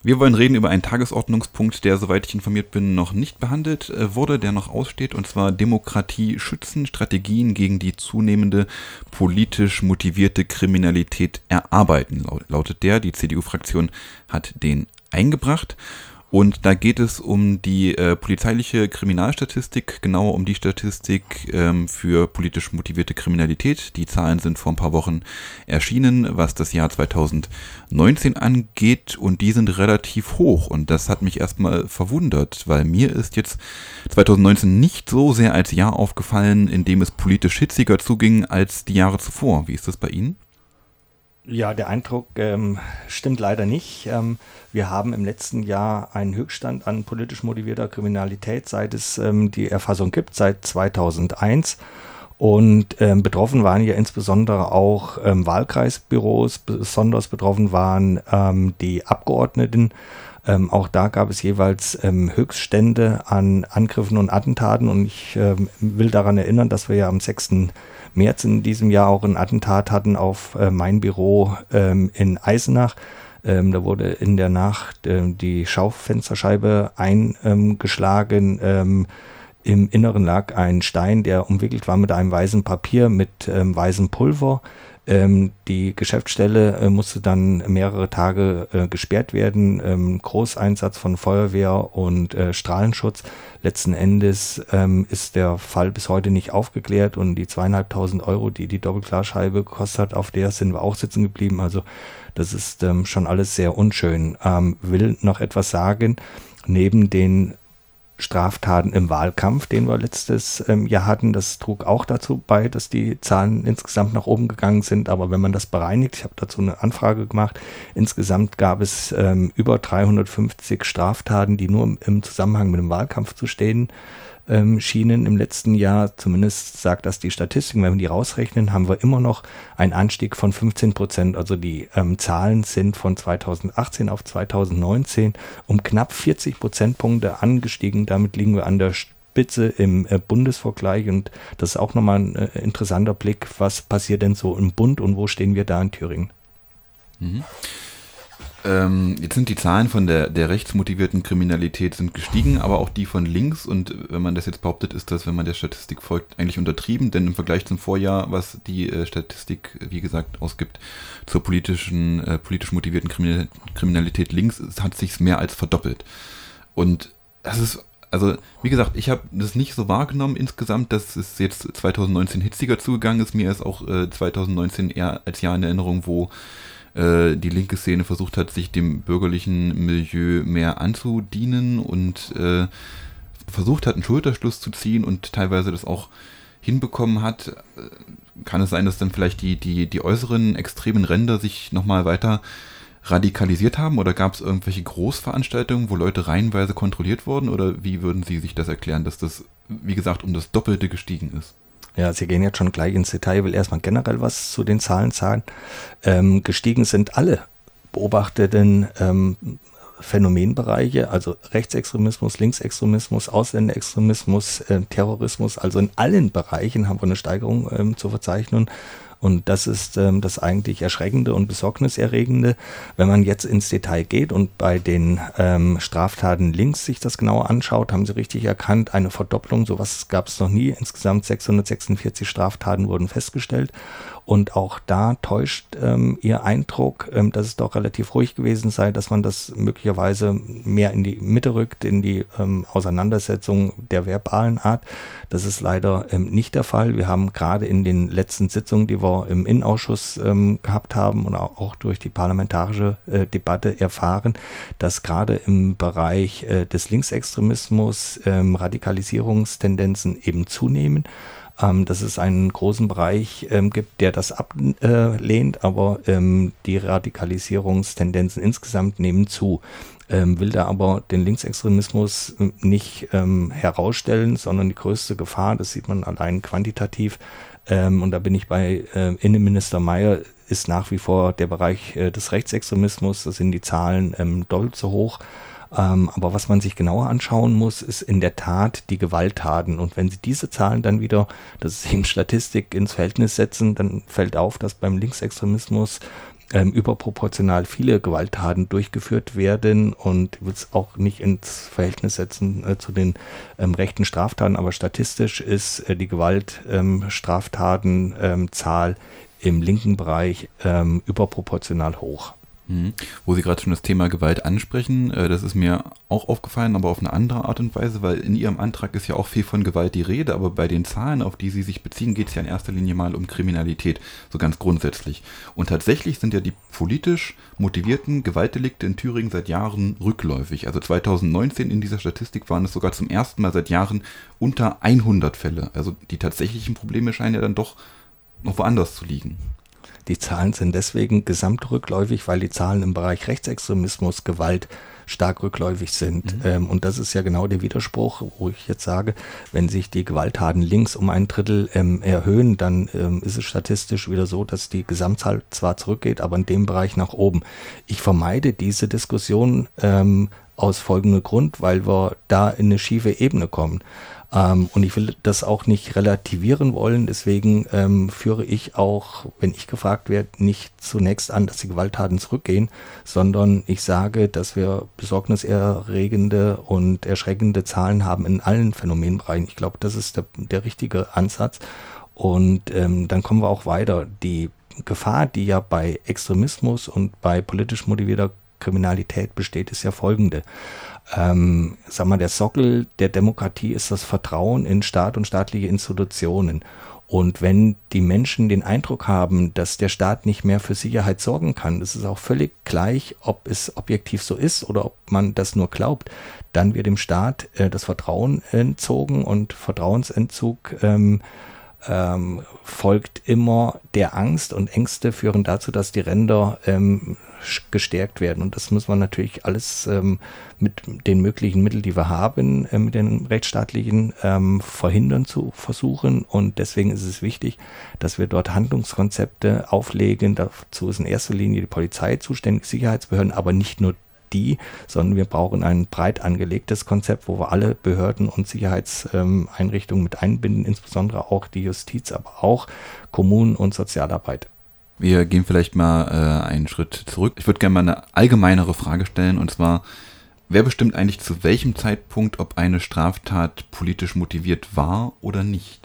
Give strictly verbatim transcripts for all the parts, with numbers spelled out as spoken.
Wir wollen reden über einen Tagesordnungspunkt, der, soweit ich informiert bin, noch nicht behandelt äh, wurde, der noch aussteht, und zwar Demokratie schützen, Strategien gegen die zunehmende politisch motivierte Kriminalität erarbeiten, lautet der. Die C D U-Fraktion hat den eingebracht. Und da geht es um die äh, polizeiliche Kriminalstatistik, genauer um die Statistik ähm, für politisch motivierte Kriminalität. Die Zahlen sind vor ein paar Wochen erschienen, was das Jahr zweitausendneunzehn angeht, und die sind relativ hoch. Und das hat mich erstmal verwundert, weil mir ist jetzt zweitausendneunzehn nicht so sehr als Jahr aufgefallen, in dem es politisch hitziger zuging als die Jahre zuvor. Wie ist das bei Ihnen? Ja, der Eindruck ähm, stimmt leider nicht. Ähm, wir haben im letzten Jahr einen Höchststand an politisch motivierter Kriminalität, seit es ähm, die Erfassung gibt, seit zweitausendeins. Und ähm, betroffen waren ja insbesondere auch ähm, Wahlkreisbüros, besonders betroffen waren ähm, die Abgeordneten. Ähm, auch da gab es jeweils ähm, Höchststände an Angriffen und Attentaten. Und ich ähm, will daran erinnern, dass wir ja am sechsten März in diesem Jahr auch ein Attentat hatten auf äh, mein Büro ähm, in Eisenach. Ähm, da wurde in der Nacht äh, die Schaufensterscheibe eingeschlagen. Ähm, Im Inneren lag ein Stein, der umwickelt war mit einem weißen Papier mit ähm, weißem Pulver. Ähm, die Geschäftsstelle äh, musste dann mehrere Tage äh, gesperrt werden. Ähm, Großeinsatz von Feuerwehr und äh, Strahlenschutz. Letzten Endes ähm, ist der Fall bis heute nicht aufgeklärt, und die zweieinhalbtausend Euro, die die Doppelglasscheibe gekostet hat, auf der sind wir auch sitzen geblieben. Also das ist ähm, schon alles sehr unschön. Ähm, will noch etwas sagen, neben den Straftaten im Wahlkampf, den wir letztes ähm, Jahr hatten. Das trug auch dazu bei, dass die Zahlen insgesamt nach oben gegangen sind. Aber wenn man das bereinigt, ich habe dazu eine Anfrage gemacht, insgesamt gab es ähm, über dreihundertfünfzig Straftaten, die nur im, im Zusammenhang mit dem Wahlkampf zu stehen ähm, schienen im letzten Jahr. Zumindest sagt das die Statistik. Wenn wir die rausrechnen, haben wir immer noch einen Anstieg von fünfzehn Prozent. Also die ähm, Zahlen sind von zweitausendachtzehn auf zweitausendneunzehn um knapp vierzig Prozentpunkte angestiegen. Damit liegen wir an der Spitze im äh, Bundesvergleich, und das ist auch nochmal ein äh, interessanter Blick. Was passiert denn so im Bund und wo stehen wir da in Thüringen? Mhm. Ähm, jetzt sind die Zahlen von der, der rechtsmotivierten Kriminalität sind gestiegen, aber auch die von links, und wenn man das jetzt behauptet, ist das, wenn man der Statistik folgt, eigentlich untertrieben, denn im Vergleich zum Vorjahr, was die äh, Statistik, wie gesagt, ausgibt zur politischen, äh, politisch motivierten Kriminal- Kriminalität links, es hat sich mehr als verdoppelt. Und das ist, also wie gesagt, ich habe das nicht so wahrgenommen insgesamt, dass es jetzt zweitausendneunzehn hitziger zugegangen ist. Mir ist auch äh, zweitausendneunzehn eher als Jahr in Erinnerung, wo die linke Szene versucht hat, sich dem bürgerlichen Milieu mehr anzudienen und äh, versucht hat, einen Schulterschluss zu ziehen und teilweise das auch hinbekommen hat. Kann es sein, dass dann vielleicht die, die, die äußeren extremen Ränder sich nochmal weiter radikalisiert haben, oder gab es irgendwelche Großveranstaltungen, wo Leute reihenweise kontrolliert wurden, oder wie würden Sie sich das erklären, dass das, wie gesagt, um das Doppelte gestiegen ist? Ja, Sie gehen jetzt schon gleich ins Detail. Ich will erstmal generell was zu den Zahlen sagen. Ähm, gestiegen sind alle beobachteten ähm, Phänomenbereiche, also Rechtsextremismus, Linksextremismus, Ausländerextremismus, äh, Terrorismus. Also in allen Bereichen haben wir eine Steigerung ähm, zu verzeichnen. Und das ist ähm, das eigentlich Erschreckende und Besorgniserregende. Wenn man jetzt ins Detail geht und bei den ähm, Straftaten links sich das genauer anschaut, haben Sie richtig erkannt, eine Verdopplung, sowas gab es noch nie. Insgesamt sechshundertsechsundvierzig Straftaten wurden festgestellt. Und auch da täuscht ähm, Ihr Eindruck, ähm, dass es doch relativ ruhig gewesen sei, dass man das möglicherweise mehr in die Mitte rückt, in die ähm, Auseinandersetzung der verbalen Art. Das ist leider ähm, nicht der Fall. Wir haben gerade in den letzten Sitzungen, die wir im Innenausschuss ähm, gehabt haben und auch durch die parlamentarische äh, Debatte erfahren, dass gerade im Bereich äh, des Linksextremismus ähm, Radikalisierungstendenzen eben zunehmen. Ähm, dass es einen großen Bereich ähm, gibt, der das ablehnt, aber ähm, die Radikalisierungstendenzen insgesamt nehmen zu. Ähm, will da aber den Linksextremismus nicht ähm, herausstellen, sondern die größte Gefahr, das sieht man allein quantitativ, ähm, und da bin ich bei äh, Innenminister Mayer, ist nach wie vor der Bereich äh, des Rechtsextremismus. Da sind die Zahlen ähm, doppelt so hoch. Ähm, aber was man sich genauer anschauen muss, ist in der Tat die Gewalttaten. Und wenn Sie diese Zahlen dann wieder, das ist eben Statistik, ins Verhältnis setzen, dann fällt auf, dass beim Linksextremismus ähm, überproportional viele Gewalttaten durchgeführt werden, und will es auch nicht ins Verhältnis setzen äh, zu den ähm, rechten Straftaten, aber statistisch ist äh, die Gewaltstraftatenzahl ähm, im linken Bereich ähm, überproportional hoch. Mhm. Wo Sie gerade schon das Thema Gewalt ansprechen, äh, das ist mir auch aufgefallen, aber auf eine andere Art und Weise, weil in Ihrem Antrag ist ja auch viel von Gewalt die Rede, aber bei den Zahlen, auf die Sie sich beziehen, geht es ja in erster Linie mal um Kriminalität, so ganz grundsätzlich. Und tatsächlich sind ja die politisch motivierten Gewaltdelikte in Thüringen seit Jahren rückläufig. Also zweitausendneunzehn in dieser Statistik waren es sogar zum ersten Mal seit Jahren unter hundert Fälle. Also die tatsächlichen Probleme scheinen ja dann doch noch woanders zu liegen. Die Zahlen sind deswegen gesamtrückläufig, weil die Zahlen im Bereich Rechtsextremismus, Gewalt stark rückläufig sind. Mhm. Ähm, und das ist ja genau der Widerspruch, wo ich jetzt sage, wenn sich die Gewalttaten links um ein Drittel ähm, erhöhen, dann ähm, ist es statistisch wieder so, dass die Gesamtzahl zwar zurückgeht, aber in dem Bereich nach oben. Ich vermeide diese Diskussion ähm, aus folgendem Grund, weil wir da in eine schiefe Ebene kommen. Ähm, und ich will das auch nicht relativieren wollen, deswegen ähm, führe ich auch, wenn ich gefragt werde, nicht zunächst an, dass die Gewalttaten zurückgehen, sondern ich sage, dass wir besorgniserregende und erschreckende Zahlen haben in allen Phänomenbereichen. Ich glaube, das ist der, der richtige Ansatz. Und ähm, dann kommen wir auch weiter. Die Gefahr, die ja bei Extremismus und bei politisch motivierter Kriminalität besteht, ist ja folgende. Ähm, sag mal, der Sockel der Demokratie ist das Vertrauen in Staat und staatliche Institutionen. Und wenn die Menschen den Eindruck haben, dass der Staat nicht mehr für Sicherheit sorgen kann, das ist auch völlig gleich, ob es objektiv so ist oder ob man das nur glaubt, dann wird dem Staat äh, das Vertrauen entzogen, und Vertrauensentzug ähm, ähm, folgt immer der Angst, und Ängste führen dazu, dass die Ränder ähm, gestärkt werden. Und das muss man natürlich alles ähm, mit den möglichen Mitteln, die wir haben, äh, mit den rechtsstaatlichen ähm, verhindern zu versuchen. Und deswegen ist es wichtig, dass wir dort Handlungskonzepte auflegen. Dazu ist in erster Linie die Polizei zuständig, Sicherheitsbehörden, aber nicht nur die, sondern wir brauchen ein breit angelegtes Konzept, wo wir alle Behörden und Sicherheitseinrichtungen mit einbinden, insbesondere auch die Justiz, aber auch Kommunen und Sozialarbeit. Wir gehen vielleicht mal äh, einen Schritt zurück. Ich würde gerne mal eine allgemeinere Frage stellen, und zwar, wer bestimmt eigentlich zu welchem Zeitpunkt, ob eine Straftat politisch motiviert war oder nicht?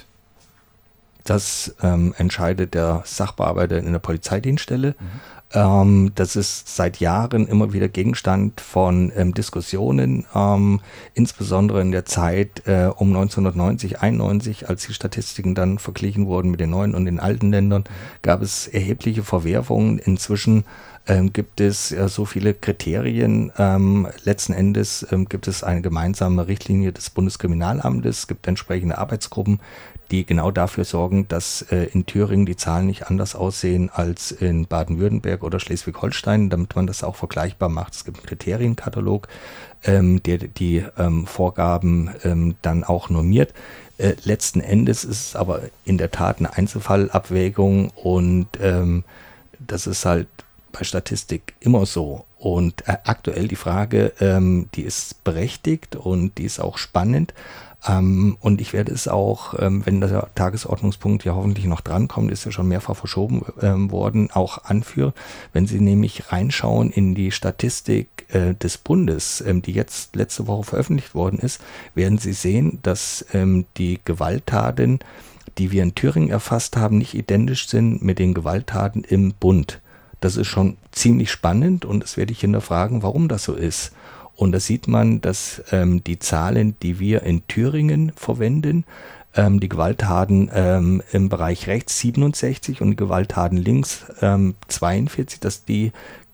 Das ähm, entscheidet der Sachbearbeiter in der Polizeidienststelle. Mhm. Ähm, das ist seit Jahren immer wieder Gegenstand von ähm, Diskussionen, ähm, insbesondere in der Zeit äh, um neunzehnhundertneunzig, einundneunzig, als die Statistiken dann verglichen wurden mit den neuen und den alten Ländern, gab es erhebliche Verwerfungen. Inzwischen ähm, gibt es äh, so viele Kriterien. Ähm, letzten Endes ähm, gibt es eine gemeinsame Richtlinie des Bundeskriminalamtes, es gibt entsprechende Arbeitsgruppen, die genau dafür sorgen, dass äh, in Thüringen die Zahlen nicht anders aussehen als in Baden-Württemberg oder Schleswig-Holstein, damit man das auch vergleichbar macht. Es gibt einen Kriterienkatalog, ähm, der die ähm, Vorgaben ähm, dann auch normiert. Äh, letzten Endes ist es aber in der Tat eine Einzelfallabwägung, und ähm, das ist halt bei Statistik immer so. Und äh, aktuell die Frage, ähm, die ist berechtigt und die ist auch spannend. Ähm, und ich werde es auch, ähm, wenn der Tagesordnungspunkt ja hoffentlich noch drankommt, ist ja schon mehrfach verschoben ähm, worden, auch anführen. Wenn Sie nämlich reinschauen in die Statistik äh, des Bundes, ähm, die jetzt letzte Woche veröffentlicht worden ist, werden Sie sehen, dass ähm, die Gewalttaten, die wir in Thüringen erfasst haben, nicht identisch sind mit den Gewalttaten im Bund. Das ist schon ziemlich spannend, und das werde ich hinterfragen, warum das so ist. Und da sieht man, dass ähm, die Zahlen, die wir in Thüringen verwenden, ähm, die Gewalttaten ähm, im Bereich rechts siebenundsechzig und die Gewalttaten links ähm, zweiundvierzig, dass die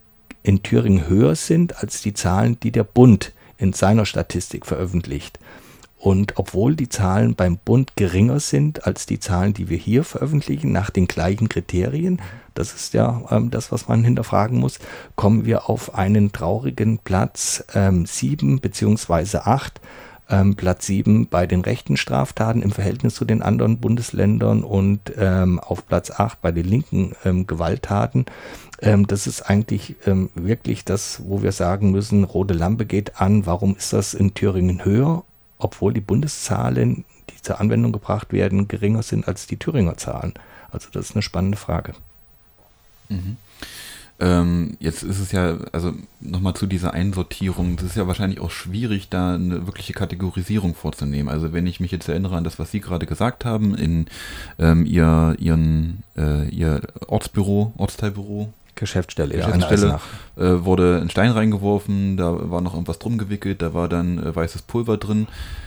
in Thüringen höher sind als die Zahlen, die der Bund in seiner Statistik veröffentlicht. Und obwohl die Zahlen beim Bund geringer sind als die Zahlen, die wir hier veröffentlichen, nach den gleichen Kriterien, das ist ja ähm, das, was man hinterfragen muss, kommen wir auf einen traurigen Platz ähm, sieben beziehungsweise acht. Ähm, Platz sieben bei den rechten Straftaten im Verhältnis zu den anderen Bundesländern und ähm, auf Platz acht bei den linken ähm, Gewalttaten. Ähm, das ist eigentlich ähm, wirklich das, wo wir sagen müssen, rote Lampe geht an. Warum ist das in Thüringen höher, obwohl die Bundeszahlen, die zur Anwendung gebracht werden, geringer sind als die Thüringer Zahlen? Also das ist eine spannende Frage. Mhm. Ähm, jetzt ist es ja, also nochmal zu dieser Einsortierung, es ist ja wahrscheinlich auch schwierig, da eine wirkliche Kategorisierung vorzunehmen. Also wenn ich mich jetzt erinnere an das, was Sie gerade gesagt haben, in ähm, ihr, ihren, äh, Ihr Ortsbüro, Ortsteilbüro, Geschäftsstelle, Geschäftsstelle ja, äh, wurde ein Stein reingeworfen, da war noch irgendwas drum gewickelt, da war dann äh, weißes Pulver drin.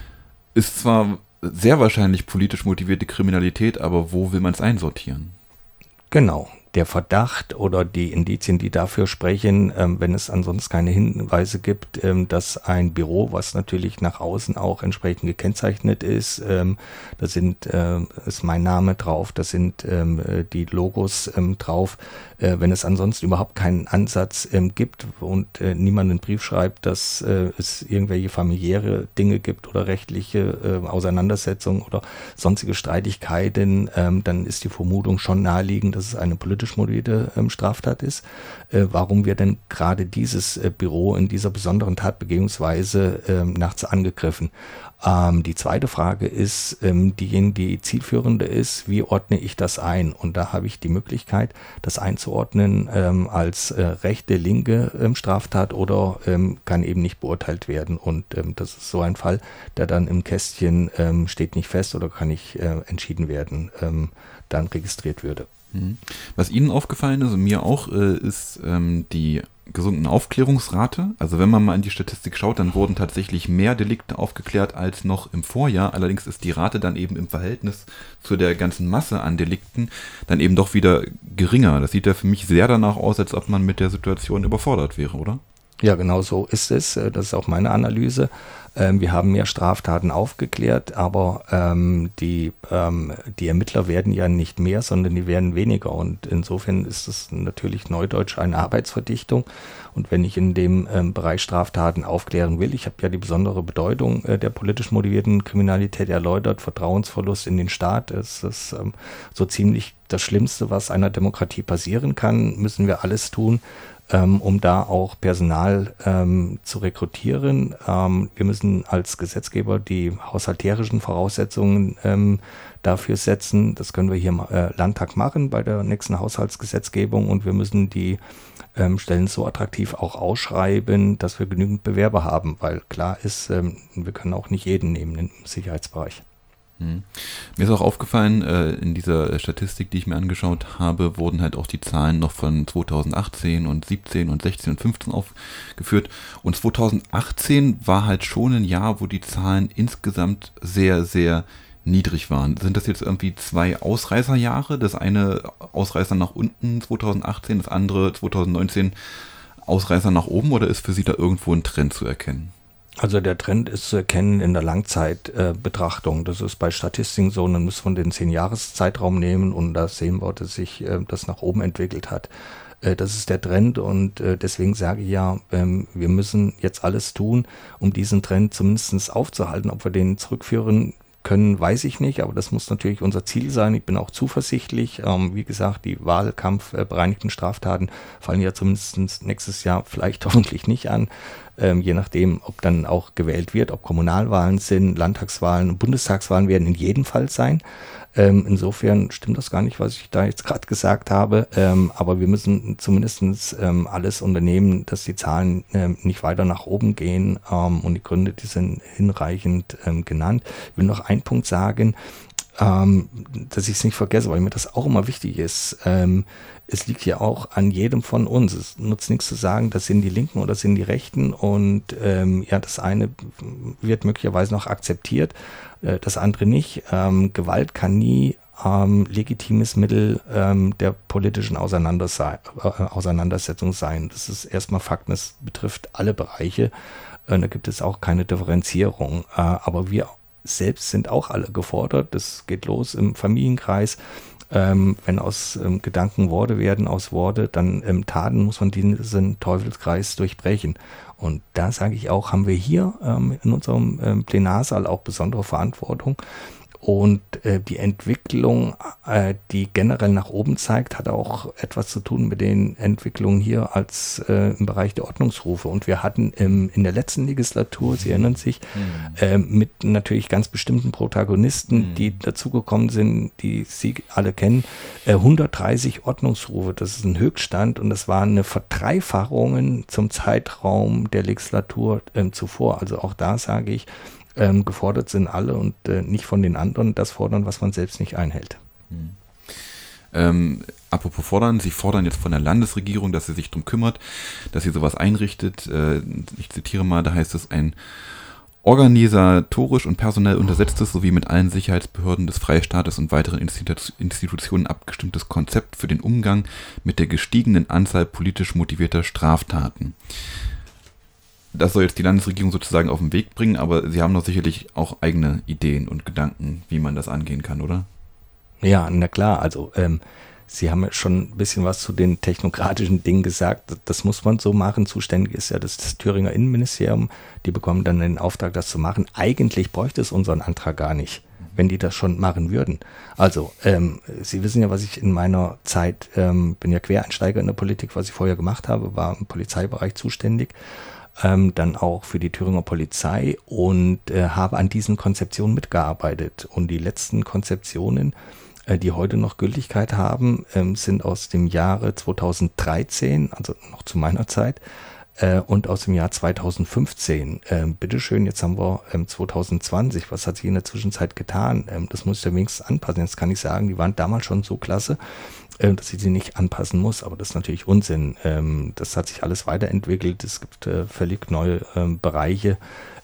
Ist zwar sehr wahrscheinlich politisch motivierte Kriminalität, aber wo will man es einsortieren? Genau. Der Verdacht oder die Indizien, die dafür sprechen, ähm, wenn es ansonsten keine Hinweise gibt, ähm, dass ein Büro, was natürlich nach außen auch entsprechend gekennzeichnet ist, ähm, da sind, äh, ist mein Name drauf, da sind ähm, die Logos ähm, drauf, äh, wenn es ansonsten überhaupt keinen Ansatz ähm, gibt und äh, niemand einen Brief schreibt, dass äh, es irgendwelche familiäre Dinge gibt oder rechtliche äh, Auseinandersetzungen oder sonstige Streitigkeiten, ähm, dann ist die Vermutung schon naheliegend, dass es eine politische motivierte ähm, Straftat ist, äh, warum wir denn gerade dieses äh, Büro in dieser besonderen Tatbegehungsweise ähm, nachts angegriffen. Ähm, die zweite Frage ist, ähm, diejenige, die zielführende ist, wie ordne ich das ein? Und da habe ich die Möglichkeit, das einzuordnen ähm, als äh, rechte, linke ähm, Straftat oder ähm, kann eben nicht beurteilt werden. Und ähm, das ist so ein Fall, der dann im Kästchen ähm, steht nicht fest oder kann nicht äh, entschieden werden, ähm, dann registriert würde. Was Ihnen aufgefallen ist und mir auch, äh, ist ähm, die gesunkene Aufklärungsrate. Also wenn man mal in die Statistik schaut, dann wurden tatsächlich mehr Delikte aufgeklärt als noch im Vorjahr. Allerdings ist die Rate dann eben im Verhältnis zu der ganzen Masse an Delikten dann eben doch wieder geringer. Das sieht ja für mich sehr danach aus, als ob man mit der Situation überfordert wäre, oder? Ja, genau so ist es. Das ist auch meine Analyse. Wir haben mehr Straftaten aufgeklärt, aber ähm, die, ähm, die Ermittler werden ja nicht mehr, sondern die werden weniger. Und insofern ist es natürlich neudeutsch eine Arbeitsverdichtung. Und wenn ich in dem ähm, Bereich Straftaten aufklären will, ich habe ja die besondere Bedeutung äh, der politisch motivierten Kriminalität erläutert, Vertrauensverlust in den Staat, es ist ähm, so ziemlich das Schlimmste, was einer Demokratie passieren kann, müssen wir alles tun, Ähm, um da auch Personal ähm, zu rekrutieren. Ähm, wir müssen als Gesetzgeber die haushalterischen Voraussetzungen ähm, dafür setzen. Das können wir hier im äh, Landtag machen bei der nächsten Haushaltsgesetzgebung und wir müssen die ähm, Stellen so attraktiv auch ausschreiben, dass wir genügend Bewerber haben, weil klar ist, ähm, wir können auch nicht jeden nehmen im Sicherheitsbereich. Hm. Mir ist auch aufgefallen, äh, in dieser Statistik, die ich mir angeschaut habe, wurden halt auch die Zahlen noch von zweitausendachtzehn und siebzehn und sechzehn und fünfzehn aufgeführt. Und zweitausendachtzehn war halt schon ein Jahr, wo die Zahlen insgesamt sehr, sehr niedrig waren. Sind das jetzt irgendwie zwei Ausreißerjahre? Das eine Ausreißer nach unten zweitausendachtzehn, das andere zweitausendneunzehn Ausreißer nach oben, oder ist für Sie da irgendwo ein Trend zu erkennen? Also der Trend ist zu erkennen in der Langzeitbetrachtung. Äh, das ist bei Statistiken so, man muss von den zehn Jahreszeitraum nehmen und da sehen wir, dass sich äh, das nach oben entwickelt hat. Äh, das ist der Trend und äh, deswegen sage ich ja, ähm, wir müssen jetzt alles tun, um diesen Trend zumindest aufzuhalten. Ob wir den zurückführen können, weiß ich nicht, aber das muss natürlich unser Ziel sein. Ich bin auch zuversichtlich. Ähm, wie gesagt, die wahlkampfbereinigten Straftaten fallen ja zumindest nächstes Jahr vielleicht hoffentlich nicht an. Ähm, je nachdem, ob dann auch gewählt wird, ob Kommunalwahlen sind, Landtagswahlen, Bundestagswahlen werden in jedem Fall sein. Ähm, insofern stimmt das gar nicht, was ich da jetzt gerade gesagt habe, ähm, aber wir müssen zumindest ähm, alles unternehmen, dass die Zahlen ähm, nicht weiter nach oben gehen ähm, und die Gründe, die sind hinreichend ähm, genannt. Ich will noch einen Punkt sagen, ähm, dass ich es nicht vergesse, weil mir das auch immer wichtig ist. Ähm, es liegt ja auch an jedem von uns. Es nutzt nichts zu sagen, das sind die Linken oder das sind die Rechten und ähm, ja, das eine wird möglicherweise noch akzeptiert, äh, das andere nicht. Ähm, Gewalt kann nie ähm, legitimes Mittel ähm, der politischen Auseinanderse- äh, Auseinandersetzung sein. Das ist erstmal Fakt, das betrifft alle Bereiche. Äh, da gibt es auch keine Differenzierung. Äh, aber wir selbst sind auch alle gefordert. Das geht los im Familienkreis. Ähm, wenn aus ähm, Gedanken Worte werden, aus Worte, dann ähm, Taten, muss man diesen Teufelskreis durchbrechen. Und da sage ich auch, haben wir hier ähm, in unserem ähm, Plenarsaal auch besondere Verantwortung. Und äh, die Entwicklung, äh, die generell nach oben zeigt, hat auch etwas zu tun mit den Entwicklungen hier als äh, im Bereich der Ordnungsrufe. Und wir hatten im, in der letzten Legislatur, Sie erinnern sich, mhm. äh, mit natürlich ganz bestimmten Protagonisten, mhm. die dazugekommen sind, die Sie alle kennen, äh, hundertdreißig Ordnungsrufe. Das ist ein Höchststand und das waren eine Verdreifachung zum Zeitraum der Legislatur äh, zuvor. Also auch da sage ich, Ähm, gefordert sind alle und äh, nicht von den anderen das fordern, was man selbst nicht einhält. Hm. Ähm, apropos fordern, Sie fordern jetzt von der Landesregierung, dass sie sich darum kümmert, dass sie sowas einrichtet. Äh, ich zitiere mal, da heißt es, ein organisatorisch und personell untersetztes sowie mit allen Sicherheitsbehörden des Freistaates und weiteren Institu- Institutionen abgestimmtes Konzept für den Umgang mit der gestiegenen Anzahl politisch motivierter Straftaten. Das soll jetzt die Landesregierung sozusagen auf den Weg bringen, aber Sie haben doch sicherlich auch eigene Ideen und Gedanken, wie man das angehen kann, oder? Ja, na klar, also ähm, Sie haben ja schon ein bisschen was zu den technokratischen Dingen gesagt. Das muss man so machen. Zuständig ist ja das, das Thüringer Innenministerium. Die bekommen dann den Auftrag, das zu machen. Eigentlich bräuchte es unseren Antrag gar nicht, wenn die das schon machen würden. Also, ähm, Sie wissen ja, was ich in meiner Zeit, ähm, bin ja Quereinsteiger in der Politik, was ich vorher gemacht habe, war im Polizeibereich zuständig. Ähm, dann auch für die Thüringer Polizei und äh, habe an diesen Konzeptionen mitgearbeitet. Und die letzten Konzeptionen, äh, die heute noch Gültigkeit haben, ähm, sind aus dem Jahre zweitausenddreizehn, also noch zu meiner Zeit, äh, und aus dem Jahr zweitausendfünfzehn. Ähm, bitteschön, jetzt haben wir ähm, zweitausendzwanzig. Was hat sich in der Zwischenzeit getan? Ähm, das muss ich ja wenigstens anpassen. Jetzt kann ich sagen, die waren damals schon so klasse, dass ich sie nicht anpassen muss, aber das ist natürlich Unsinn. Das hat sich alles weiterentwickelt. Es gibt völlig neue Bereiche,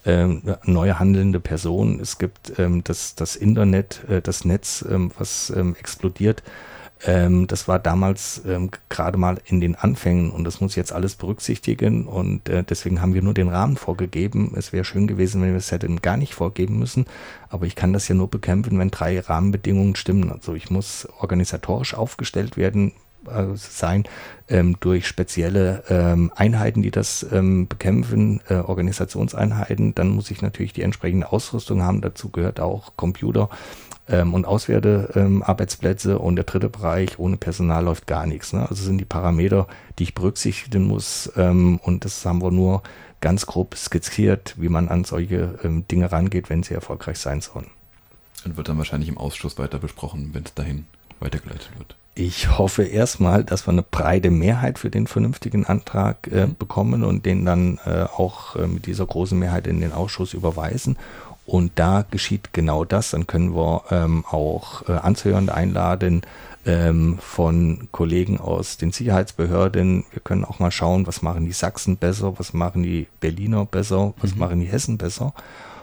neue handelnde Personen. Es gibt das, das Internet, das Netz, was explodiert. Das war damals gerade mal in den Anfängen und das muss jetzt alles berücksichtigen und deswegen haben wir nur den Rahmen vorgegeben. Es wäre schön gewesen, wenn wir es hätten gar nicht vorgeben müssen, aber ich kann das ja nur bekämpfen, wenn drei Rahmenbedingungen stimmen. Also ich muss organisatorisch aufgestellt werden, äh, sein ähm, durch spezielle ähm, Einheiten, die das ähm, bekämpfen, äh, Organisationseinheiten. Dann muss ich natürlich die entsprechende Ausrüstung haben. Dazu gehört auch Computer ähm, und Auswertearbeitsplätze. Ähm, und der dritte Bereich, ohne Personal läuft gar nichts. Ne? Also sind die Parameter, die ich berücksichtigen muss. Ähm, und das haben wir nur ganz grob skizziert, wie man an solche ähm, Dinge rangeht, wenn sie erfolgreich sein sollen. Und wird dann wahrscheinlich im Ausschuss weiter besprochen, wenn es dahin weitergeleitet wird. Ich hoffe erstmal, dass wir eine breite Mehrheit für den vernünftigen Antrag äh, bekommen und den dann äh, auch äh, mit dieser großen Mehrheit in den Ausschuss überweisen. Und da geschieht genau das. Dann können wir ähm, auch äh, Anzuhörende einladen ähm, von Kollegen aus den Sicherheitsbehörden. Wir können auch mal schauen, was machen die Sachsen besser, was machen die Berliner besser, was mhm. machen die Hessen besser.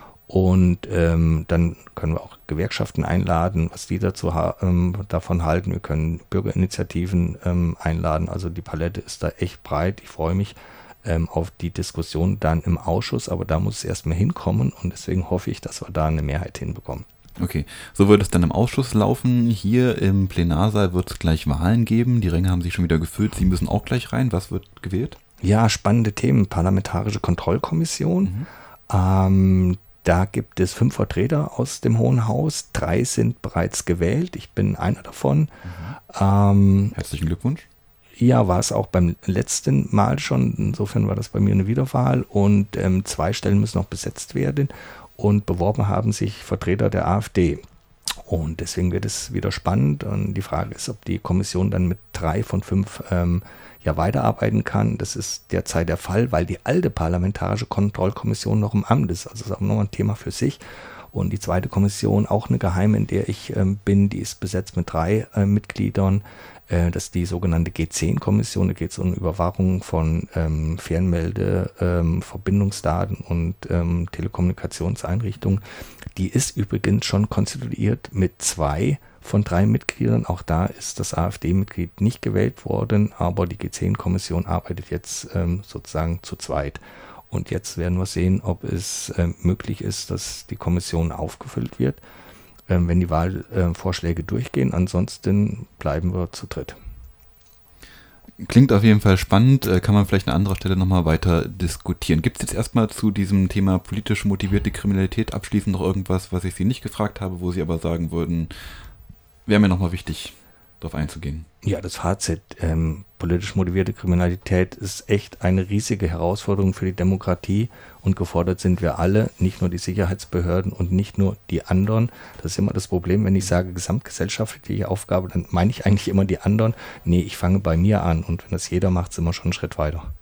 Und ähm, dann können wir auch Gewerkschaften einladen, was die dazu ha- ähm, davon halten. Wir können Bürgerinitiativen ähm, einladen. Also die Palette ist da echt breit. Ich freue mich ähm, auf die Diskussion dann im Ausschuss, aber da muss es erstmal hinkommen und deswegen hoffe ich, dass wir da eine Mehrheit hinbekommen. Okay, so wird es dann im Ausschuss laufen. Hier im Plenarsaal wird es gleich Wahlen geben. Die Ränge haben sich schon wieder gefüllt. Sie müssen auch gleich rein. Was wird gewählt? Ja, spannende Themen. Parlamentarische Kontrollkommission. Mhm. Ähm, Da gibt es fünf Vertreter aus dem Hohen Haus. Drei sind bereits gewählt. Ich bin einer davon. Mhm. Ähm, Herzlichen Glückwunsch. Ja, war es auch beim letzten Mal schon. Insofern war das bei mir eine Wiederwahl. Und ähm, zwei Stellen müssen noch besetzt werden. Und beworben haben sich Vertreter der AfD. Und deswegen wird es wieder spannend. Und die Frage ist, ob die Kommission dann mit drei von fünf ähm, ja weiterarbeiten kann. Das ist derzeit der Fall, weil die alte Parlamentarische Kontrollkommission noch im Amt ist. Also das ist auch noch ein Thema für sich. Und die zweite Kommission, auch eine geheime, in der ich ähm, bin, die ist besetzt mit drei äh, Mitgliedern. Äh, das ist die sogenannte G zehn Kommission. Da geht es um Überwachung von ähm, Fernmelde, ähm, Verbindungsdaten und ähm, Telekommunikationseinrichtungen. Die ist übrigens schon konstituiert mit zwei von drei Mitgliedern. Auch da ist das AfD-Mitglied nicht gewählt worden, aber die G zehn Kommission arbeitet jetzt ähm, sozusagen zu zweit. Und jetzt werden wir sehen, ob es äh, möglich ist, dass die Kommission aufgefüllt wird, äh, wenn die Wahlvorschläge äh, durchgehen. Ansonsten bleiben wir zu dritt. Klingt auf jeden Fall spannend, äh, kann man vielleicht an anderer Stelle nochmal weiter diskutieren. Gibt es jetzt erstmal zu diesem Thema politisch motivierte Kriminalität abschließend noch irgendwas, was ich Sie nicht gefragt habe, wo Sie aber sagen würden, wäre mir nochmal wichtig, darauf einzugehen? Ja, das Fazit, ähm, politisch motivierte Kriminalität ist echt eine riesige Herausforderung für die Demokratie und gefordert sind wir alle, nicht nur die Sicherheitsbehörden und nicht nur die anderen. Das ist immer das Problem, wenn ich sage gesamtgesellschaftliche Aufgabe, dann meine ich eigentlich immer die anderen. Nee, ich fange bei mir an und wenn das jeder macht, sind wir schon einen Schritt weiter.